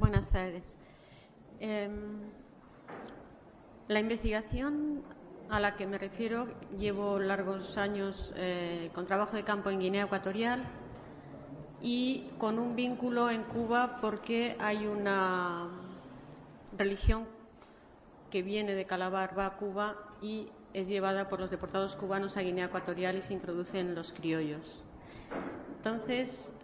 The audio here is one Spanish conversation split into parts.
Buenas tardes. La investigación a la que me refiero, llevo largos años con trabajo de campo en Guinea Ecuatorial y con un vínculo en Cuba porque hay una religión que viene de Calabar, va a Cuba y es llevada por los deportados cubanos a Guinea Ecuatorial y se introducen los criollos. Entonces,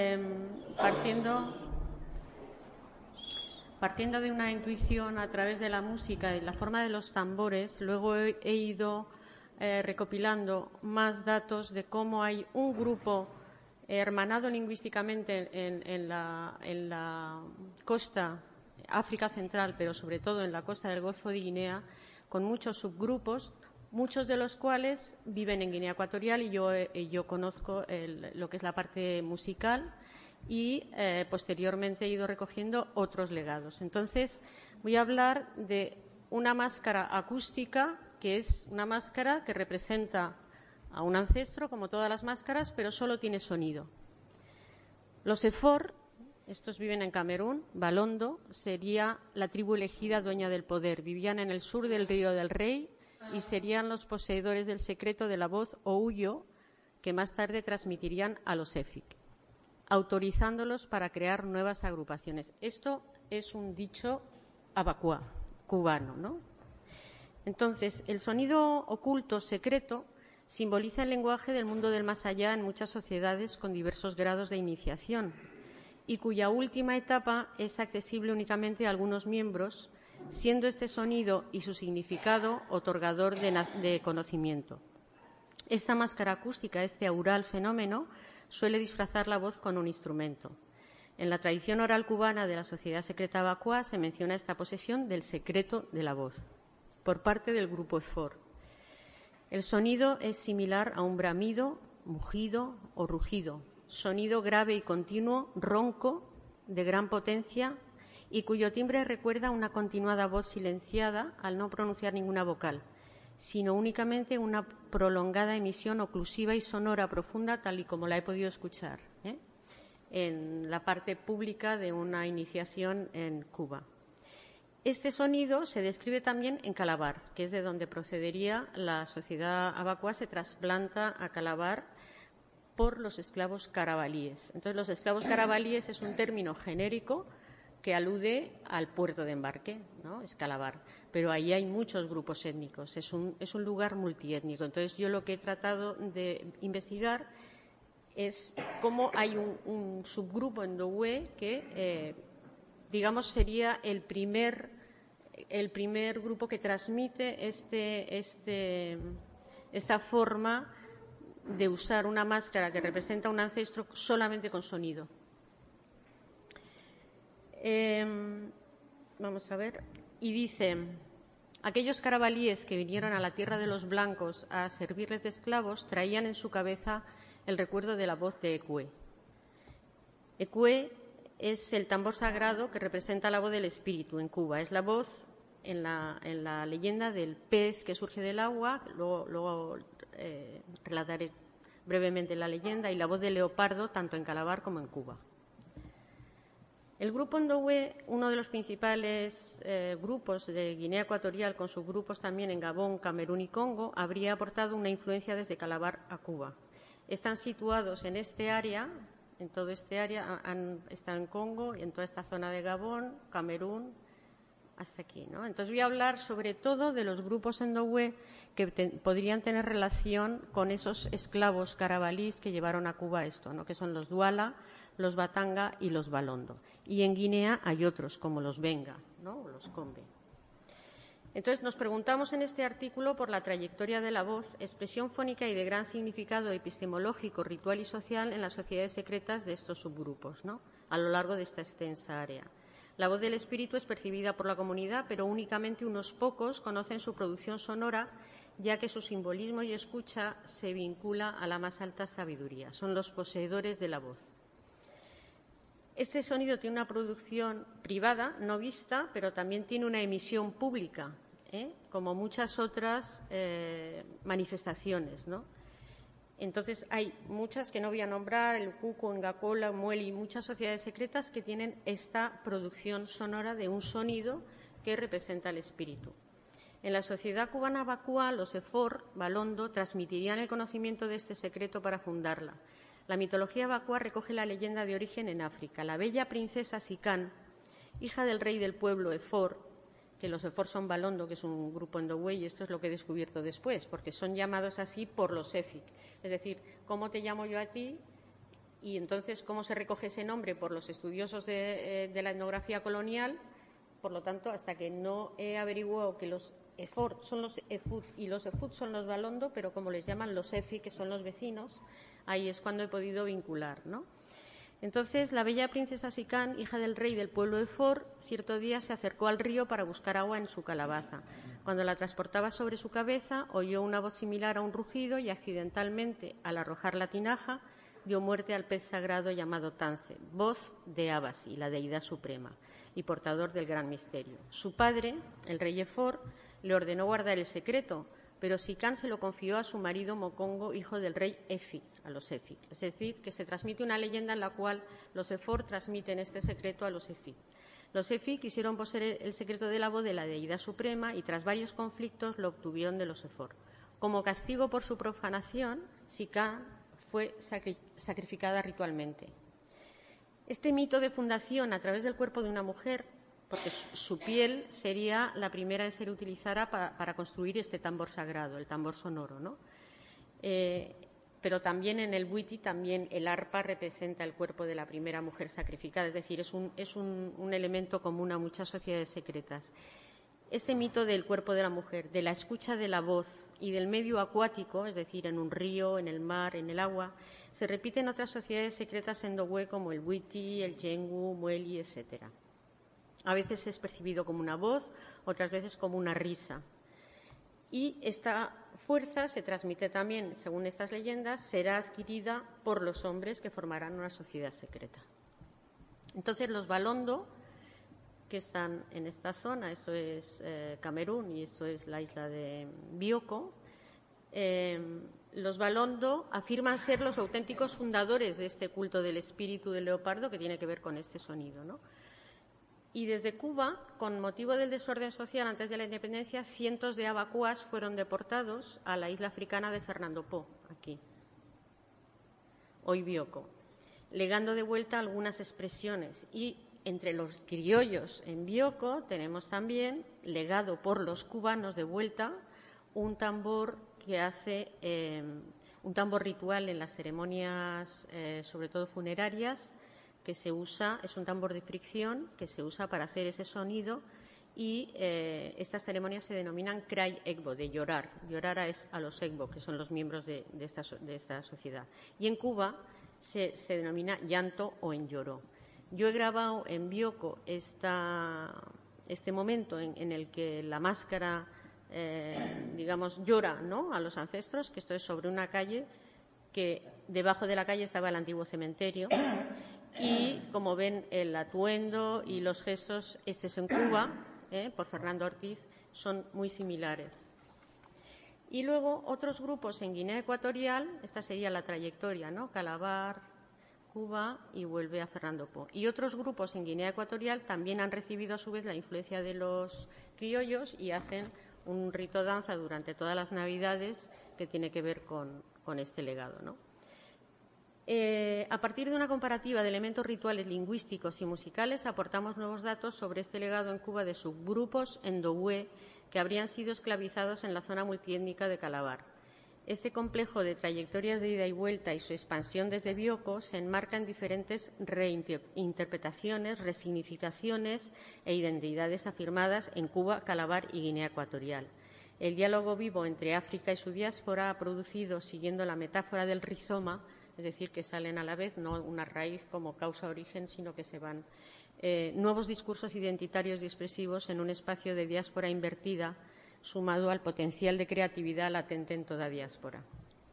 partiendo de una intuición a través de la música y la forma de los tambores, luego he ido recopilando más datos de cómo hay un grupo hermanado lingüísticamente en la costa África Central, pero sobre todo en la costa del Golfo de Guinea, con muchos subgrupos, muchos de los cuales viven en Guinea Ecuatorial y yo conozco lo que es la parte musical y posteriormente he ido recogiendo otros legados. Entonces, voy a hablar de una máscara acústica, que es una máscara que representa a un ancestro, como todas las máscaras, pero solo tiene sonido. Los Efor, estos viven en Camerún, Balondo, sería la tribu elegida dueña del poder. Vivían en el sur del Río del Rey y serían los poseedores del secreto de la voz o huyo que más tarde transmitirían a los Efik, autorizándolos para crear nuevas agrupaciones. Esto es un dicho abacuá, cubano, ¿no? Entonces, el sonido oculto, secreto, simboliza el lenguaje del mundo del más allá en muchas sociedades con diversos grados de iniciación y cuya última etapa es accesible únicamente a algunos miembros, siendo este sonido y su significado otorgador de conocimiento. Esta máscara acústica, este aural fenómeno, suele disfrazar la voz con un instrumento. En la tradición oral cubana de la sociedad secreta abacuá se menciona esta posesión del secreto de la voz por parte del grupo Efor. El sonido es similar a un bramido, mugido o rugido, sonido grave y continuo, ronco, de gran potencia y cuyo timbre recuerda una continuada voz silenciada al no pronunciar ninguna vocal, sino únicamente una prolongada emisión oclusiva y sonora profunda, tal y como la he podido escuchar en la parte pública de una iniciación en Cuba. Este sonido se describe también en Calabar, que es de donde procedería la sociedad abacuá, se trasplanta a Calabar por los esclavos carabalíes. Entonces, los esclavos carabalíes es un término genérico que alude al puerto de embarque, ¿no? Es Calabar. Pero ahí hay muchos grupos étnicos, es un lugar multiétnico. Entonces, yo lo que he tratado de investigar es cómo hay un subgrupo en Ndowe que, digamos, sería el primer grupo que transmite esta forma de usar una máscara que representa a un ancestro solamente con sonido. Vamos a ver. Y dice: aquellos carabalíes que vinieron a la tierra de los blancos a servirles de esclavos traían en su cabeza el recuerdo de la voz de Ecue. Ecue es el tambor sagrado que representa la voz del espíritu en Cuba. Es la voz en la leyenda del pez que surge del agua, luego relataré brevemente la leyenda, y la voz del leopardo tanto en Calabar como en Cuba. El grupo Ndowe, uno de los principales grupos de Guinea Ecuatorial, con subgrupos también en Gabón, Camerún y Congo, habría aportado una influencia desde Calabar a Cuba. Están situados en este área, en todo este área, están en Congo y en toda esta zona de Gabón, Camerún, hasta aquí, ¿no? Entonces voy a hablar sobre todo de los grupos Ndowe que podrían tener relación con esos esclavos carabalíes que llevaron a Cuba esto, ¿no? Que son los Duala, los Batanga y los Balondo. Y en Guinea hay otros, como los Benga, ¿no? O los Combe. Entonces, nos preguntamos en este artículo por la trayectoria de la voz, expresión fónica y de gran significado epistemológico, ritual y social en las sociedades secretas de estos subgrupos, ¿no? A lo largo de esta extensa área. La voz del espíritu es percibida por la comunidad, pero únicamente unos pocos conocen su producción sonora, ya que su simbolismo y escucha se vincula a la más alta sabiduría. Son los poseedores de la voz. Este sonido tiene una producción privada, no vista, pero también tiene una emisión pública, como muchas otras manifestaciones, ¿no? Entonces, hay muchas que no voy a nombrar, el Cuco, Engacola, Mueli, muchas sociedades secretas que tienen esta producción sonora de un sonido que representa el espíritu. En la sociedad cubana vacúa, los efor, Balondo, transmitirían el conocimiento de este secreto para fundarla. La mitología vacúa recoge la leyenda de origen en África. La bella princesa Sicán, hija del rey del pueblo Efor, que los Efor son Balondo, que es un grupo endogüe, y esto es lo que he descubierto después, porque son llamados así por los Efik. Es decir, ¿cómo te llamo yo a ti? Y entonces, ¿cómo se recoge ese nombre por los estudiosos de la etnografía colonial? Por lo tanto, hasta que no he averiguado que los Efor son los Efut y los Efut son los Balondo, pero como les llaman los Efik, que son los vecinos, ahí es cuando he podido vincular, ¿no? Entonces, la bella princesa Sicán, hija del rey del pueblo de Efor, cierto día se acercó al río para buscar agua en su calabaza. Cuando la transportaba sobre su cabeza, oyó una voz similar a un rugido y, accidentalmente, al arrojar la tinaja, dio muerte al pez sagrado llamado Tance, voz de Abasi, la deidad suprema, y portador del gran misterio. Su padre, el rey Efor, le ordenó guardar el secreto, pero Sicán se lo confió a su marido Mokongo, hijo del rey Efi, a los Efik. Es decir, que se transmite una leyenda en la cual los Efor transmiten este secreto a los Efik. Los Efik quisieron poseer el secreto de la voz de la deidad suprema y, tras varios conflictos, lo obtuvieron de los Efor. Como castigo por su profanación, Sicán fue sacrificada ritualmente. Este mito de fundación a través del cuerpo de una mujer, porque su piel sería la primera en ser utilizada para construir este tambor sagrado, el tambor sonoro, ¿no? Pero también en el Bwiti, también el arpa representa el cuerpo de la primera mujer sacrificada, es decir, es un elemento común a muchas sociedades secretas. Este mito del cuerpo de la mujer, de la escucha de la voz y del medio acuático, es decir, en un río, en el mar, en el agua, se repite en otras sociedades secretas endogüe como el Bwiti, el Yengu, Mueli, etcétera. A veces es percibido como una voz, otras veces como una risa. Y esta fuerza se transmite también, según estas leyendas, será adquirida por los hombres que formarán una sociedad secreta. Entonces, los Balondo, que están en esta zona, esto es Camerún y esto es la isla de Bioko, los Balondo afirman ser los auténticos fundadores de este culto del espíritu del leopardo que tiene que ver con este sonido, ¿no? Y desde Cuba, con motivo del desorden social antes de la independencia, cientos de abacuás fueron deportados a la isla africana de Fernando Po, aquí, hoy Bioko, legando de vuelta algunas expresiones. Y entre los criollos en Bioko tenemos también, legado por los cubanos de vuelta, un tambor que hace un tambor ritual en las ceremonias, sobre todo funerarias, que se usa, es un tambor de fricción que se usa para hacer ese sonido y estas ceremonias se denominan Cry Egbo, de llorar a los Egbo, que son los miembros de esta sociedad. Y en Cuba se denomina llanto o enlloro. Yo he grabado en Bioko este momento en el que la máscara, digamos, llora, ¿no?, a los ancestros, que esto es sobre una calle, que debajo de la calle estaba el antiguo cementerio. Y, como ven, el atuendo y los gestos, este es en Cuba, por Fernando Ortiz, son muy similares. Y luego otros grupos en Guinea Ecuatorial, esta sería la trayectoria, ¿no?, Calabar, Cuba y vuelve a Fernando Po. Y otros grupos en Guinea Ecuatorial también han recibido a su vez la influencia de los criollos y hacen un rito danza durante todas las Navidades que tiene que ver con este legado, ¿no? A partir de una comparativa de elementos rituales lingüísticos y musicales, aportamos nuevos datos sobre este legado en Cuba de subgrupos endogüe que habrían sido esclavizados en la zona multiétnica de Calabar. Este complejo de trayectorias de ida y vuelta y su expansión desde Bioko se enmarca en diferentes reinterpretaciones, resignificaciones e identidades afirmadas en Cuba, Calabar y Guinea Ecuatorial. El diálogo vivo entre África y su diáspora ha producido, siguiendo la metáfora del rizoma, es decir, que salen a la vez, no una raíz como causa-origen, sino que se van nuevos discursos identitarios y expresivos en un espacio de diáspora invertida, sumado al potencial de creatividad latente en toda diáspora.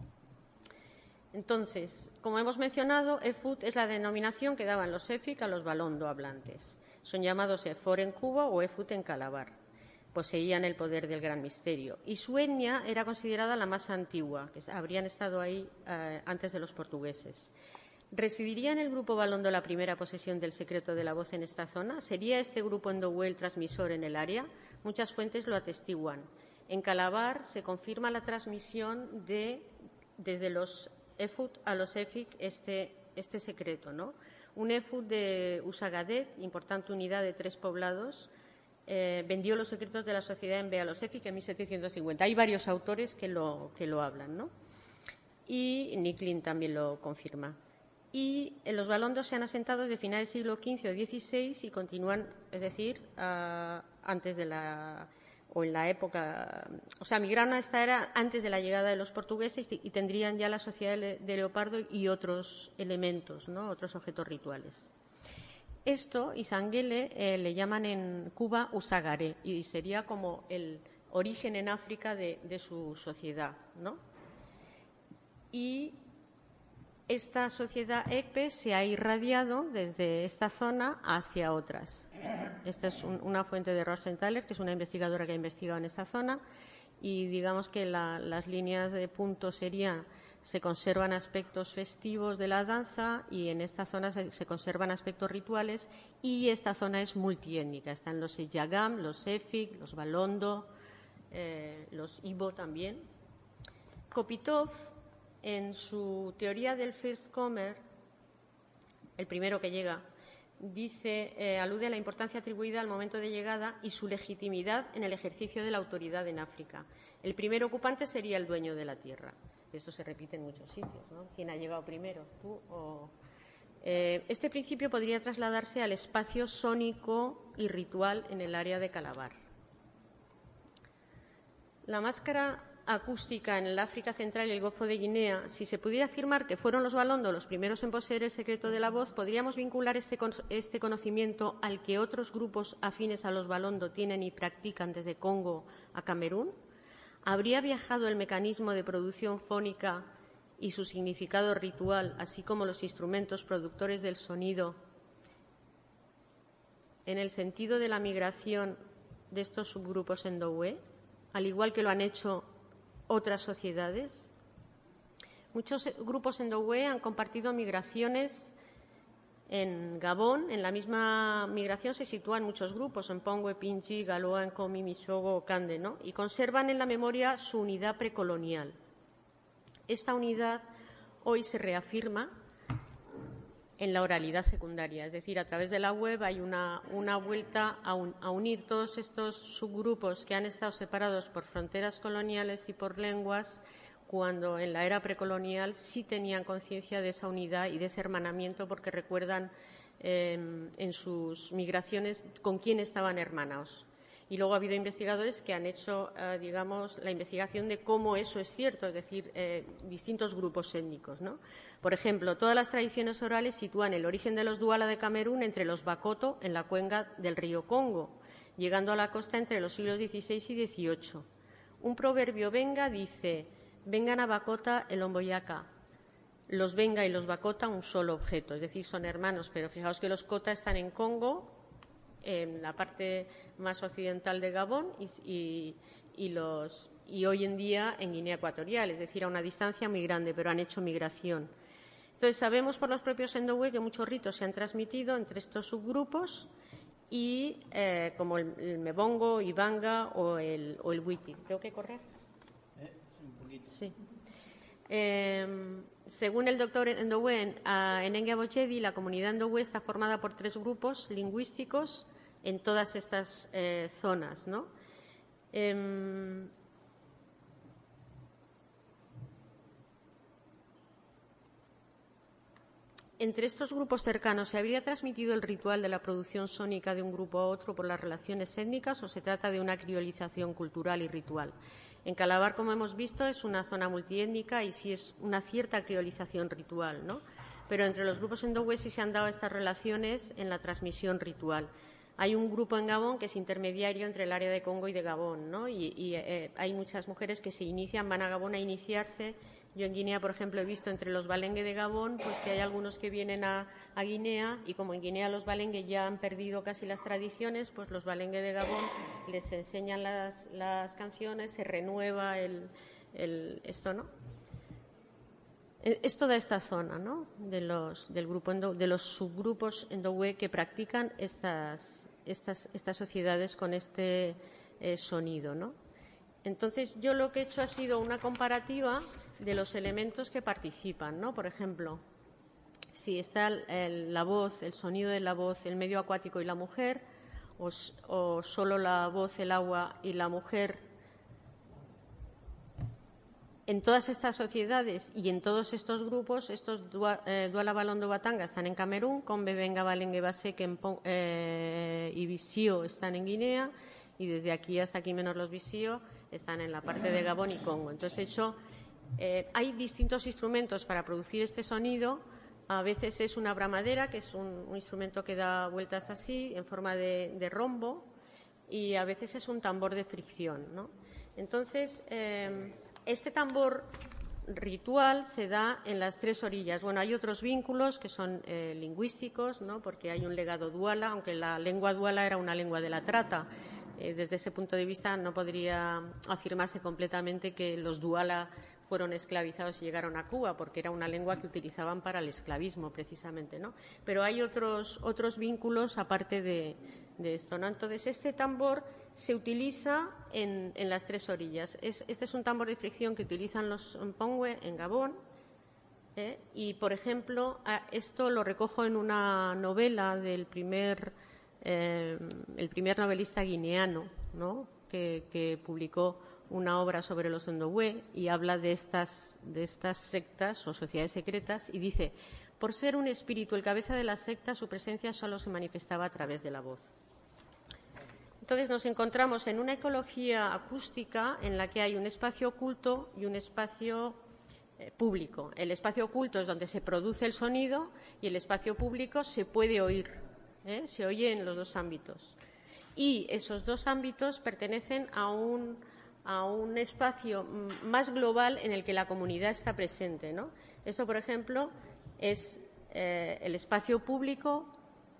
Entonces, como hemos mencionado, Efut es la denominación que daban los Efik a los Balondo hablantes. Son llamados Efor en Cuba o Efut en Calabar. poseían el poder del gran misterio. Y su etnia era considerada la más antigua, que habrían estado ahí antes de los portugueses. ¿Residiría en el grupo Balondo la primera posesión del secreto de la voz en esta zona? ¿Sería este grupo Ndowe el transmisor en el área? Muchas fuentes lo atestiguan. En Calabar se confirma la transmisión desde los Efud a los Efik este secreto, ¿no? Un Efud de Usagadet, importante unidad de 3 poblados, vendió los secretos de la sociedad en Bea a los Efik en 1750. Hay varios autores que lo hablan, ¿no? Y Nicklin también lo confirma. Y los balondos se han asentado desde finales del siglo XV o XVI y continúan, es decir, antes de la o en la época, o sea, migraron a esta era antes de la llegada de los portugueses y tendrían ya la sociedad de leopardo y otros elementos, ¿no? Otros objetos rituales. Esto, Isangele, le llaman en Cuba Usagare y sería como el origen en África de su sociedad, ¿no? Y esta sociedad ECPE se ha irradiado desde esta zona hacia otras. Esta es una fuente de Rosenthaler, que es una investigadora que ha investigado en esta zona, y digamos que las líneas de punto serían: se conservan aspectos festivos de la danza y en esta zona se conservan aspectos rituales, y esta zona es multiétnica. Están los Yagam, los Efik, los Balondo, los Ibo también. Kopitov, en su teoría del First Comer, el primero que llega, dice, alude a la importancia atribuida al momento de llegada y su legitimidad en el ejercicio de la autoridad en África. El primer ocupante sería el dueño de la tierra. Esto se repite en muchos sitios, ¿no? ¿Quién ha llegado primero? ¿Tú o...? Este principio podría trasladarse al espacio sónico y ritual en el área de Calabar. La máscara acústica en el África Central y el Golfo de Guinea, si se pudiera afirmar que fueron los Balondo los primeros en poseer el secreto de la voz, podríamos vincular este conocimiento al que otros grupos afines a los Balondo tienen y practican desde Congo a Camerún. ¿Habría viajado el mecanismo de producción fónica y su significado ritual, así como los instrumentos productores del sonido, en el sentido de la migración de estos subgrupos Ndowe, al igual que lo han hecho otras sociedades? Muchos grupos Ndowe han compartido migraciones en Gabón. En la misma migración se sitúan muchos grupos, en Pongwe, Pinchi, Galoa, Nkomi, Mishogo, Kande, ¿no? Y conservan en la memoria su unidad precolonial. Esta unidad hoy se reafirma en la oralidad secundaria, es decir, a través de la web hay una vuelta a unir todos estos subgrupos que han estado separados por fronteras coloniales y por lenguas, cuando en la era precolonial sí tenían conciencia de esa unidad y de ese hermanamiento, porque recuerdan en sus migraciones con quién estaban hermanados. Y luego ha habido investigadores que han hecho, digamos, la investigación de cómo eso es cierto, es decir, distintos grupos étnicos, ¿no? Por ejemplo, todas las tradiciones orales sitúan el origen de los Duala de Camerún entre los Bakoto en la cuenca del río Congo, llegando a la costa entre los siglos XVI y XVIII. Un proverbio Benga dice: vengan a Bakota el Omboyaka. Los Benga y los Bakota un solo objeto, es decir, son hermanos, pero fijaos que los Kota están en Congo, en la parte más occidental de Gabón, y hoy en día en Guinea Ecuatorial, es decir, a una distancia muy grande, pero han hecho migración. Entonces, sabemos por los propios Ndowe que muchos ritos se han transmitido entre estos subgrupos, y como el Mebongo, Ibanga o el Witi. ¿Tengo que correr? Sí, un poquito. Sí. Según el doctor Ndowe, en Engabochedi, la comunidad Ndowe está formada por 3 grupos lingüísticos en todas estas zonas, ¿no? Entre estos grupos cercanos, ¿se habría transmitido el ritual de la producción sónica de un grupo a otro por las relaciones étnicas o se trata de una criolización cultural y ritual? En Calabar, como hemos visto, es una zona multiétnica y sí es una cierta criolización ritual, ¿no? Pero entre los grupos Ndowe sí se han dado estas relaciones en la transmisión ritual. Hay un grupo en Gabón que es intermediario entre el área de Congo y de Gabón, ¿no? Y hay muchas mujeres que se inician, van a Gabón a iniciarse, Yo en Guinea, por ejemplo, he visto entre los balengue de Gabón pues que hay algunos que vienen a Guinea, y como en Guinea los balengue ya han perdido casi las tradiciones, pues los balengue de Gabón les enseñan las canciones, se renueva esto, ¿no? Es toda esta zona, ¿no?, del grupo de los subgrupos endohué que practican estas sociedades con este sonido, ¿no? Entonces, yo lo que he hecho ha sido una comparativa de los elementos que participan, ¿no? Por ejemplo, si está la voz, el sonido de la voz, el medio acuático y la mujer, o solo la voz, el agua y la mujer. En todas estas sociedades y en todos estos grupos, estos Duala Balondo Batanga están en Camerún, Combe Benga Balengue Baseke y Visío están en Guinea, y desde aquí hasta aquí menos los Visío están en la parte de Gabón y Congo. Entonces, hay distintos instrumentos para producir este sonido. A veces es una bramadera, que es un instrumento que da vueltas así, en forma de rombo, y a veces es un tambor de fricción, ¿no? Entonces, este tambor ritual se da en las tres orillas. Bueno, hay otros vínculos que son lingüísticos, ¿no?, porque hay un legado duala, aunque la lengua duala era una lengua de la trata. Desde ese punto de vista no podría afirmarse completamente que los duala fueron esclavizados y llegaron a Cuba, porque era una lengua que utilizaban para el esclavismo, precisamente, ¿no? Pero hay otros vínculos aparte de esto, ¿no? Entonces, este tambor se utiliza en las tres orillas. Este es un tambor de fricción que utilizan los Mpongwe en Gabón, y, por ejemplo, esto lo recojo en una novela del primer novelista guineano, ¿no?, que publicó una obra sobre los endohué y habla de estas sectas o sociedades secretas, y dice: por ser un espíritu el cabeza de la secta, su presencia solo se manifestaba a través de la voz. Entonces, nos encontramos en una ecología acústica en la que hay un espacio oculto y un espacio público. El espacio oculto es donde se produce el sonido, y el espacio público se puede oír, se oye en los dos ámbitos. Y esos dos ámbitos pertenecen a un espacio más global en el que la comunidad está presente, ¿no? Esto, por ejemplo, es el espacio público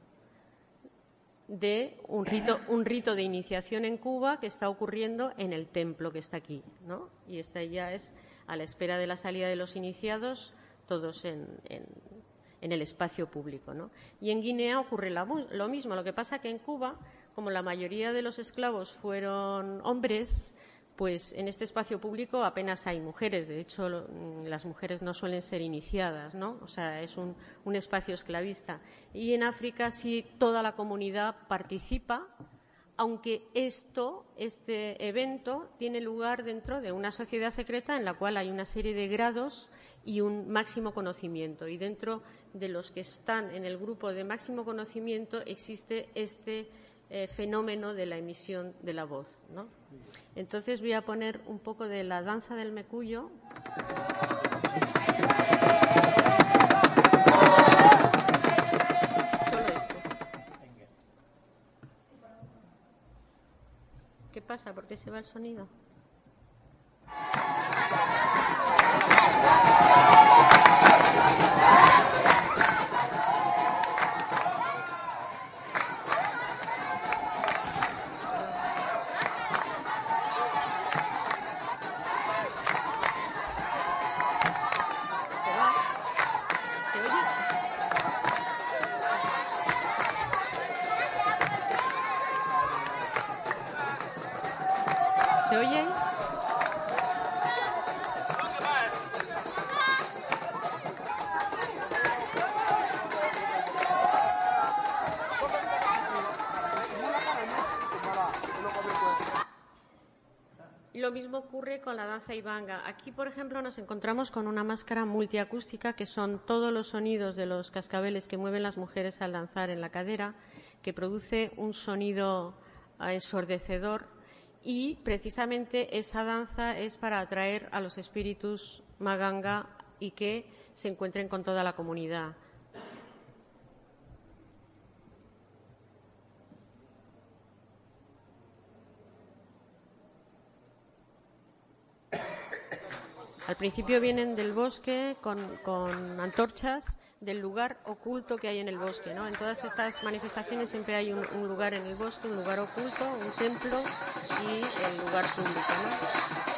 de un rito de iniciación en Cuba que está ocurriendo en el templo que está aquí, ¿no? Y esta ya es a la espera de la salida de los iniciados, todos en el espacio público, ¿no? Y en Guinea ocurre lo mismo. Lo que pasa que en Cuba, como la mayoría de los esclavos fueron hombres, pues en este espacio público apenas hay mujeres. De hecho, las mujeres no suelen ser iniciadas, ¿no? O sea, es un espacio esclavista. Y en África sí toda la comunidad participa, aunque este evento tiene lugar dentro de una sociedad secreta en la cual hay una serie de grados y un máximo conocimiento. Y dentro de los que están en el grupo de máximo conocimiento existe este fenómeno de la emisión de la voz, ¿no? Entonces, voy a poner un poco de la danza del mecuyo. Solo esto. ¿Qué pasa? ¿Por qué se va el sonido? ¿Se oye? Lo mismo ocurre con la danza ibanga. Aquí, por ejemplo, nos encontramos con una máscara multiacústica, que son todos los sonidos de los cascabeles que mueven las mujeres al danzar en la cadera, que produce un sonido ensordecedor. Y precisamente esa danza es para atraer a los espíritus maganga y que se encuentren con toda la comunidad. Al principio vienen del bosque con antorchas del lugar oculto que hay en el bosque, ¿no? En todas estas manifestaciones siempre hay un lugar en el bosque, un lugar oculto, un templo y el lugar público, ¿no?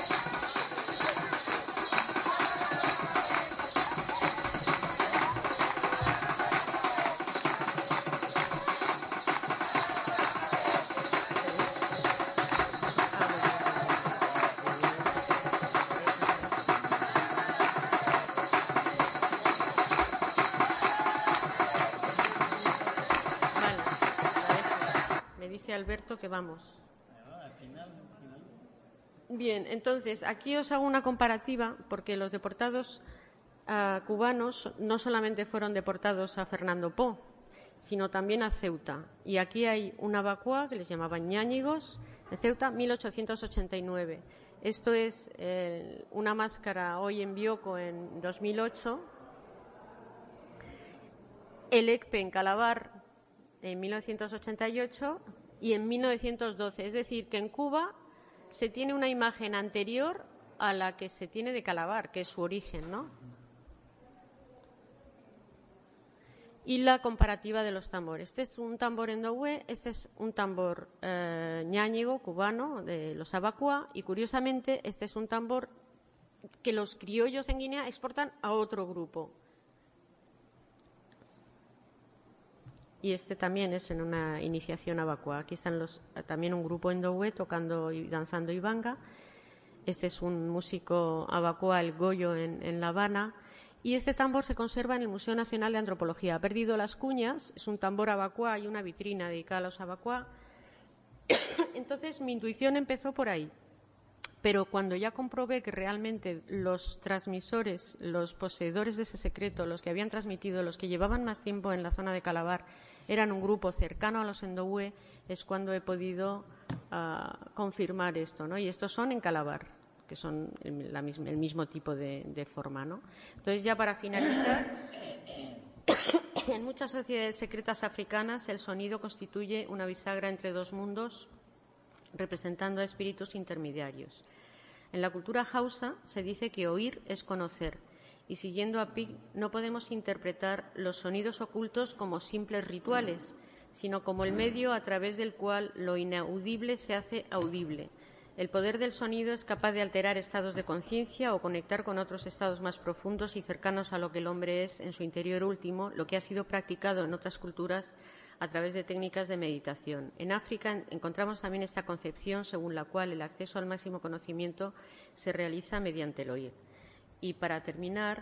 Alberto, que vamos. Bien, entonces, aquí os hago una comparativa, porque los deportados cubanos no solamente fueron deportados a Fernando Poo, sino también a Ceuta. Y aquí hay una vacua que les llamaban ñáñigos, en Ceuta, 1889. Esto es una máscara hoy en Bioko en 2008, el ECPE en Calabar en 1988 y en 1912. Es decir, que en Cuba se tiene una imagen anterior a la que se tiene de Calabar, que es su origen, ¿no? Y la comparativa de los tambores. Este es un tambor endohué, este es un tambor ñáñigo cubano de los abacuá, y curiosamente este es un tambor que los criollos en Guinea exportan a otro grupo. Y este también es en una iniciación abacuá. Aquí están también un grupo endohué tocando y danzando ibanga. Este es un músico abacuá, el Goyo, en La Habana. Y este tambor se conserva en el Museo Nacional de Antropología. Ha perdido las cuñas, es un tambor abacuá y una vitrina dedicada a los abacuá. Entonces mi intuición empezó por ahí. Pero cuando ya comprobé que realmente los transmisores, los poseedores de ese secreto, los que habían transmitido, los que llevaban más tiempo en la zona de Calabar, eran un grupo cercano a los endohué, es cuando he podido confirmar esto, ¿no? Y estos son en Calabar, que son el mismo tipo de forma, ¿no? Entonces, ya para finalizar, en muchas sociedades secretas africanas el sonido constituye una bisagra entre dos mundos, representando a espíritus intermediarios. En la cultura hausa se dice que oír es conocer, y siguiendo a Pig no podemos interpretar los sonidos ocultos como simples rituales, sino como el medio a través del cual lo inaudible se hace audible. El poder del sonido es capaz de alterar estados de conciencia o conectar con otros estados más profundos y cercanos a lo que el hombre es en su interior último, lo que ha sido practicado en otras culturas a través de técnicas de meditación. En África encontramos también esta concepción según la cual el acceso al máximo conocimiento se realiza mediante el oír. Y para terminar,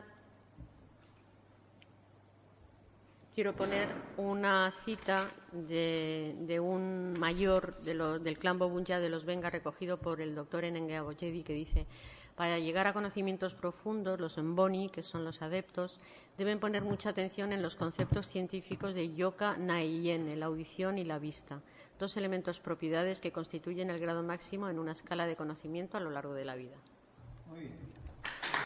quiero poner una cita de un mayor del clan Bobunya de los Benga, recogido por el doctor Enenge Aboyedi, que dice: para llegar a conocimientos profundos, los Mboni, que son los adeptos, deben poner mucha atención en los conceptos científicos de Yoka Nayen, la audición y la vista, dos elementos propiedades que constituyen el grado máximo en una escala de conocimiento a lo largo de la vida. Muy bien.